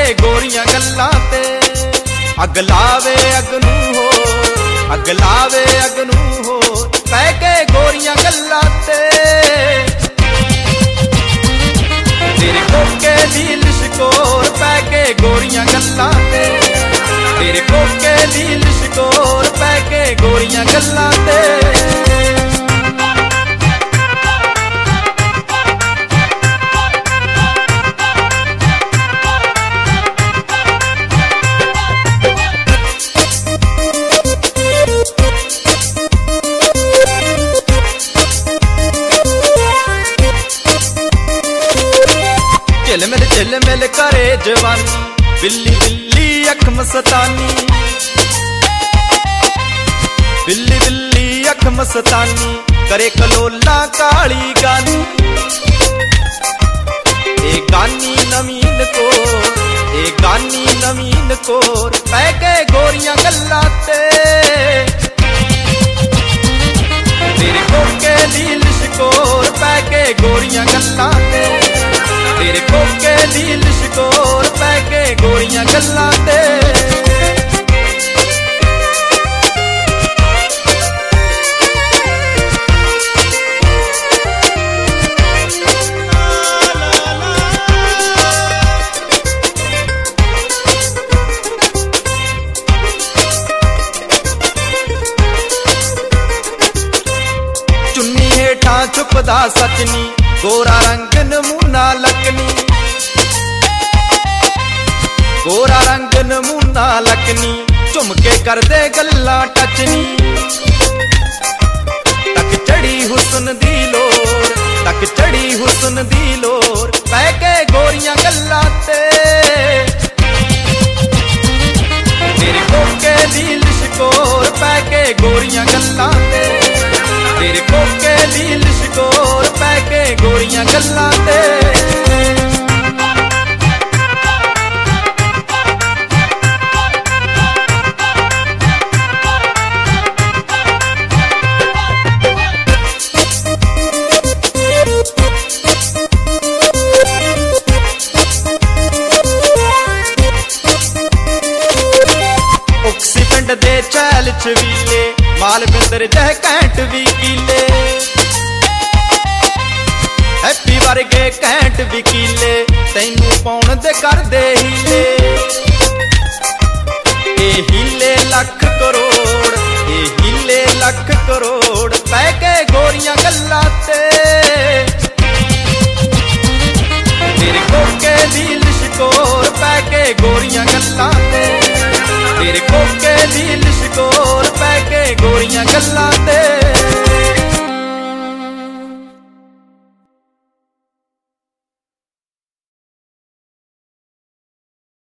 गोरियां गल्लां ते अग लावे अगनू हो, अग लावे अगनू हो पै के गोरियां गल्लां ते तेरे कोके दी लिशकोर पै के गोरियां गल्लां ते तेरे कोके दी लिशकोर पै के गोरियां गल्लां ते झिलमिल करे जवानी बिल्ली बिल्ली अख मस्तानी, बिल्ली बिल्ली अख मस्तानी करे कलोला काली गानी ए गानी नवीन को, ए गानी नवीन को पै के गोरियां गल्लां ते तेरे कोके दी लिशकोर पै के गोरियां गल्लां ते तेरे कोके दी लिशकोर पै के गोरियां गल्लां ते चुन्नी हेठां छुपदा सचनी गोरा रंग नमूना लकनी, गोरा रंग नमूना लकनी झुमके करदे गल्लां टचनी तक चढ़ी हुस्न दी लोर, तक चढ़ी हुस्न दी लोर पै के गोरियां गल्लां ते तेरे कोके दी लिशकोर पै के गोरियां गल्लां ते तेरे कोके दी लिशकोर पै के गोरियां गल्लां ते उक्सी पिंड दे चैल छवीले माल बिंदर जह कैंट भी कीले हैप्पी वर्गे कैंट भी कीले तैनू पाउण दे कर दे हीले ए हीले लख करोड़, ए हीले लख करोड़ पै के गोरियां गल्लां ते तेरे कोके दी लिशकोर पै के गोरियां गल्लां ते तेरे कोके दी लिशकोर पै के गोरियां गल्लां ते